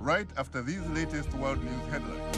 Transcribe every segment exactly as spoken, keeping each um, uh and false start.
right after these latest world news headlines.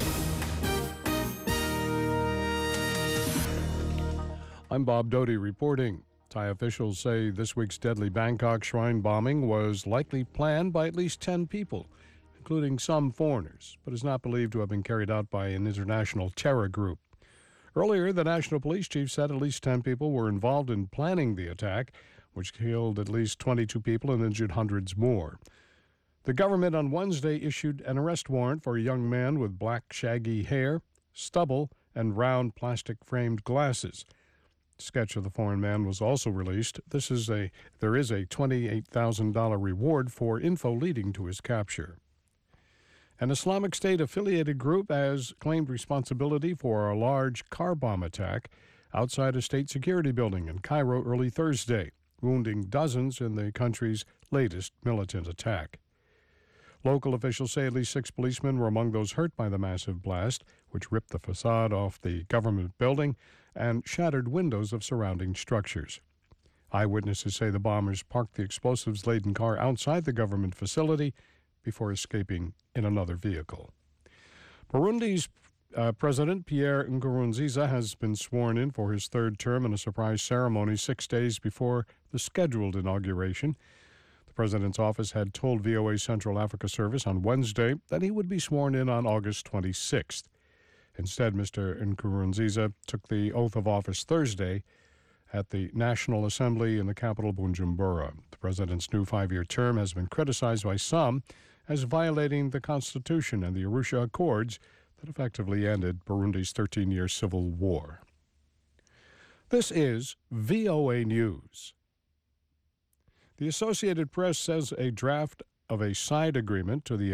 I'm Bob Doty reporting. Thai officials say this week's deadly Bangkok shrine bombing was likely planned by at least ten people, including some foreigners, but is not believed to have been carried out by an international terror group. Earlier, the national police chief said at least ten people were involved in planning the attack, which killed at least twenty-two people and injured hundreds more. The government on Wednesday issued an arrest warrant for a young man with black shaggy hair, stubble, and round plastic-framed glasses. A sketch of the foreign man was also released. This is a there is a twenty-eight thousand dollars reward for info leading to his capture. An Islamic State-affiliated group has claimed responsibility for a large car bomb attack outside a state security building in Cairo early Thursday, wounding dozens in the country's latest militant attack. Local officials say at least six policemen were among those hurt by the massive blast, which ripped the facade off the government building and shattered windows of surrounding structures. Eyewitnesses say the bombers parked the explosives-laden car outside the government facility before escaping in another vehicle. Burundi's uh, President Pierre Nkurunziza has been sworn in for his third term in a surprise ceremony six days before the scheduled inauguration. The president's office had told V O A Central Africa Service on Wednesday that he would be sworn in on August twenty-sixth. Instead, Mister Nkurunziza took the oath of office Thursday at the National Assembly in the capital Bujumbura. The president's new five-year term has been criticized by some as violating the Constitution and the Arusha Accords that effectively ended Burundi's thirteen-year civil war. This is V O A News. The Associated Press says a draft of a side agreement to the